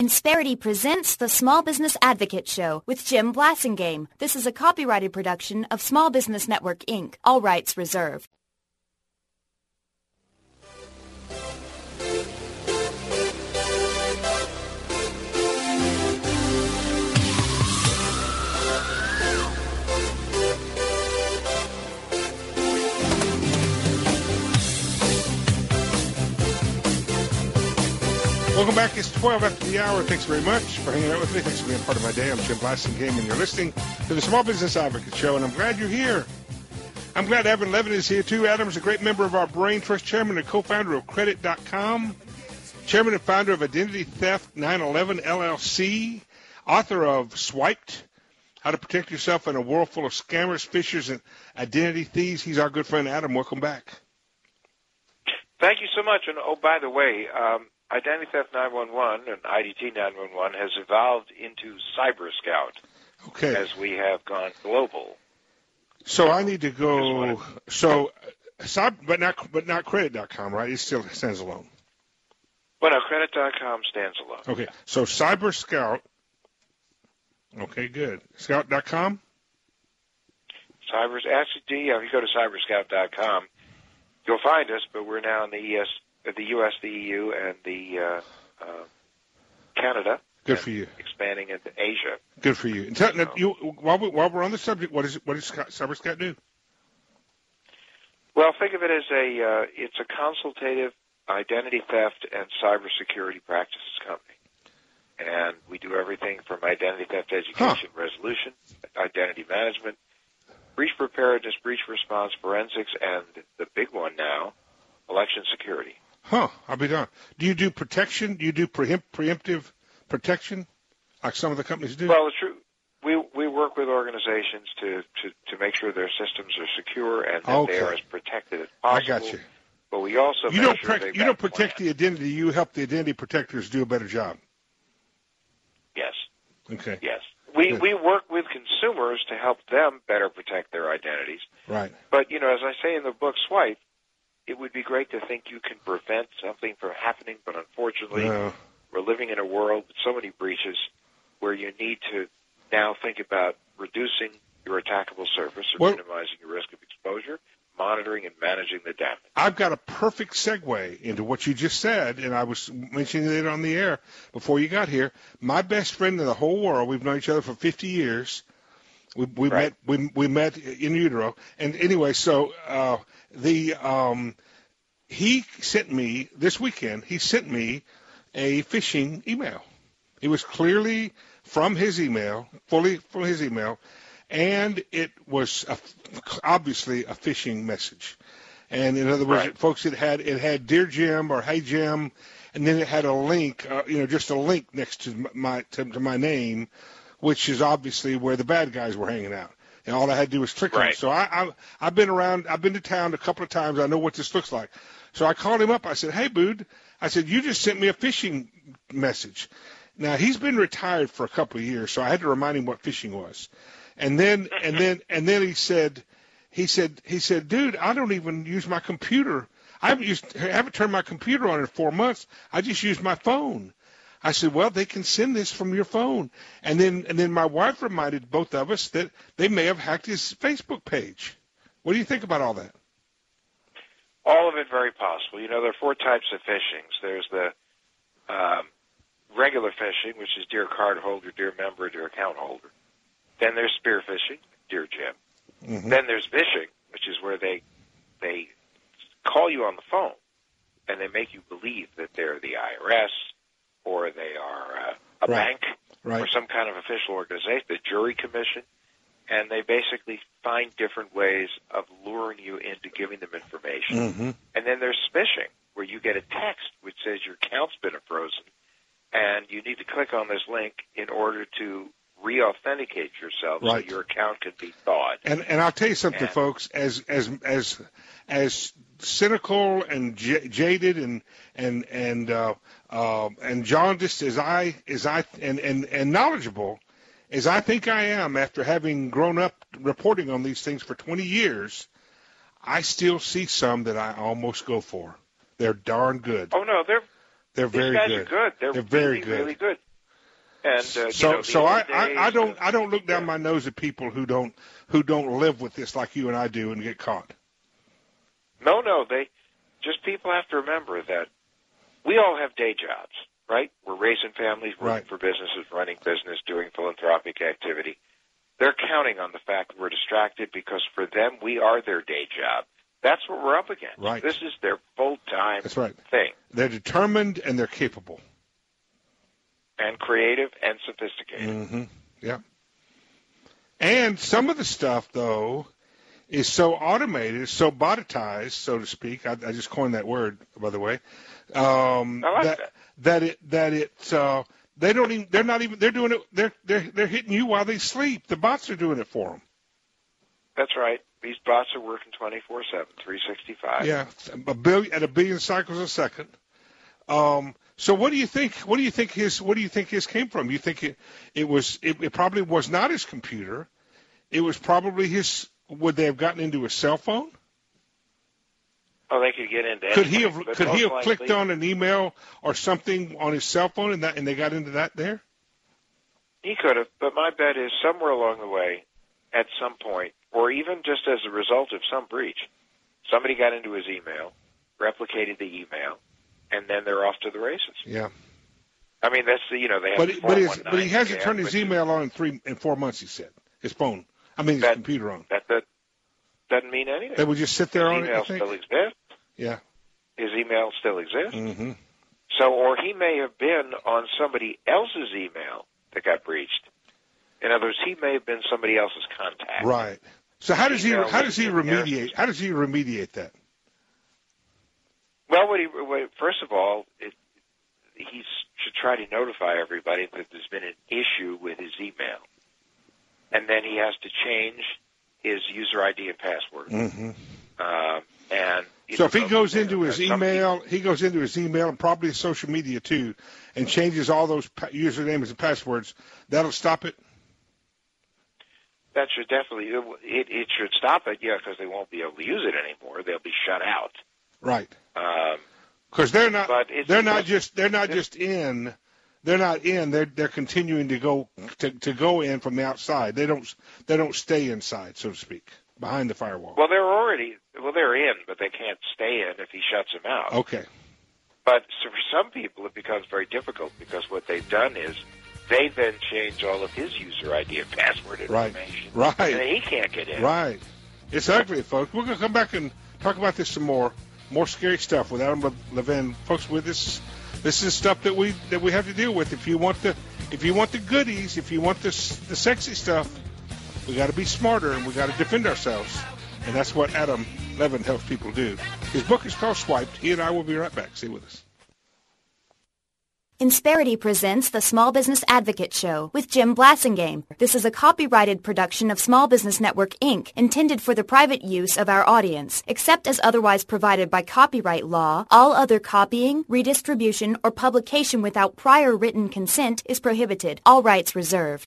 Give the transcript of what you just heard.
Insperity presents the Small Business Advocate Show with Jim Blasingame. This is a copyrighted production of Small Business Network, Inc., all rights reserved. Welcome back. It's 12 after the hour. Thanks very much for hanging out with me. Thanks for being part of my day. I'm Jim Blasingame, and you're listening to the Small Business Advocate Show, and I'm glad you're here. I'm glad Adam Levin is here, too. Adam's a great member of our Brain Trust, chairman and co-founder of Credit.com, chairman and founder of Identity Theft 911 LLC, author of Swiped, How to Protect Yourself in a World Full of Scammers, Fishers, and Identity Thieves. He's our good friend, Adam. Welcome back. Thank you so much. And, oh, by the way, Identity Theft 911 and IDT 911 has evolved into Cyber Scout as we have gone global. So I need to go. But not Credit.com, right? It still stands alone. Well, no, Credit.com stands alone. Okay, so Cyber Scout. Okay, good. Scout.com. Actually, if you go to cyberscout.com, you'll find us. But we're now in the U.S., the EU, and the Canada. Good for you. Expanding into Asia. Good for you. While we're on the subject, what does Cyber Scout do? Well, think of it as it's a consultative identity theft and cybersecurity practices company, and we do everything from identity theft education, resolution, identity management, breach preparedness, breach response, forensics, and the big one now, election security. I'll be darned. Do you do protection? Do you do preemptive protection, like some of the companies do? Well, it's true. We work with organizations to make sure their systems are secure and that they are as protected as possible. I got you. But we also you don't protect the identity. You help the identity protectors do a better job. Yes. Okay. Yes. We work with consumers to help them better protect their identities. Right. But, as I say in the book Swipe, it would be great to think you can prevent something from happening, but unfortunately, we're living in a world with so many breaches where you need to now think about reducing your attackable surface or minimizing your risk of exposure, monitoring and managing the damage. I've got a perfect segue into what you just said, and I was mentioning it on the air before you got here. My best friend in the whole world, we've known each other for 50 years. We met in utero, and anyway, so he sent me this weekend. He sent me a phishing email. It was clearly from his email, fully from his email, and it was obviously a phishing message. And in other words, folks, it had Dear Jim or Hey Jim, and then it had a link, just a link next to my name, which is obviously where the bad guys were hanging out. And all I had to do was click on it. So I've been around. I've been to town a couple of times. I know what this looks like. So I called him up. I said, "Hey, Bood," I said, "you just sent me a phishing message." Now he's been retired for a couple of years, so I had to remind him what phishing was. And then he said, "Dude, I don't even use my computer. I haven't turned my computer on in 4 months. I just use my phone." I said, "Well, they can send this from your phone." And then my wife reminded both of us that they may have hacked his Facebook page. What do you think about all that? All of it very possible. There are 4 types of phishings. There's the regular phishing, which is Dear Cardholder, Dear Member, Dear Account Holder. Then there's spear phishing, Dear Jim. Mm-hmm. Then there's phishing, which is where they call you on the phone and they make you believe that they're the IRS or they are a bank or some kind of official organization, the jury commission, and they basically find different ways of luring you into giving them information. Mm-hmm. And then there's phishing, where you get a text which says your account's been frozen, and you need to click on this link in order to re-authenticate yourself so your account can be thawed. And I'll tell you something, folks, as cynical and jaded and jaundiced as I and knowledgeable as I think I am after having grown up reporting on these things for 20 years, I still see some that I almost go for. They're darn good. Oh no, they're very these guys good. Are good. They're very really, good. Really good. And I don't look down my nose at people who don't live with this like you and I do and get caught. No, people have to remember that we all have day jobs, right? We're raising families, working for businesses, running business, doing philanthropic activity. They're counting on the fact that we're distracted because for them, we are their day job. That's what we're up against. Right. This is their full-time thing. They're determined and they're capable. And creative and sophisticated. Mm-hmm. Yeah. And some of the stuff, though, is so automated, so botitized, so to speak. I just coined that word, by the way. I like that. They don't even. They're not even. They're doing it. They're hitting you while they sleep. The bots are doing it for them. That's right. These bots are working 24/7, 365. Yeah, a billion cycles a second. So what do you think? What do you think his came from? You think it probably was not his computer. It was probably his. Would they have gotten into his cell phone? Oh, they could get into. Could he have clicked on an email or something on his cell phone and they got into that there? He could have, but my bet is somewhere along the way, at some point, or even just as a result of some breach, somebody got into his email, replicated the email, and then they're off to the races. Yeah. I mean, that's they have. But he hasn't turned his email on in 4 months. He said his phone. His computer on. That doesn't mean anything. They would just sit there on it. His email still exists. Yeah. His email still exists. Mm-hmm. So, or he may have been on somebody else's email that got breached. In other words, he may have been somebody else's contact. Right. So how does he remediate that? Well, first of all, he should try to notify everybody that there's been an issue with his email, and then he has to change his user ID and password. Mm-hmm. So if he goes into his email, and probably social media too, and changes all those usernames and passwords, that'll stop it. That should definitely it should stop it, yeah, because they won't be able to use it anymore. They'll be shut out. Right. Because they're not in. They're continuing to go in from the outside. They don't stay inside, so to speak, behind the firewall. Well, they're in, but they can't stay in if he shuts them out. Okay. But so for some people, it becomes very difficult because what they've done is they then change all of his user ID and password information. Right. And he can't get in. Right. It's ugly, folks. We're going to come back and talk about this some more scary stuff with Adam Levin. Folks, with this is stuff that we have to deal with. If you want the goodies, if you want the sexy stuff, we got to be smarter and we got to defend ourselves. And that's what Adam Levin helps people do. His book is called Swiped. He and I will be right back. Stay with us. Insperity presents the Small Business Advocate Show with Jim Blasingame. This is a copyrighted production of Small Business Network, Inc., intended for the private use of our audience. Except as otherwise provided by copyright law, all other copying, redistribution, or publication without prior written consent is prohibited. All rights reserved.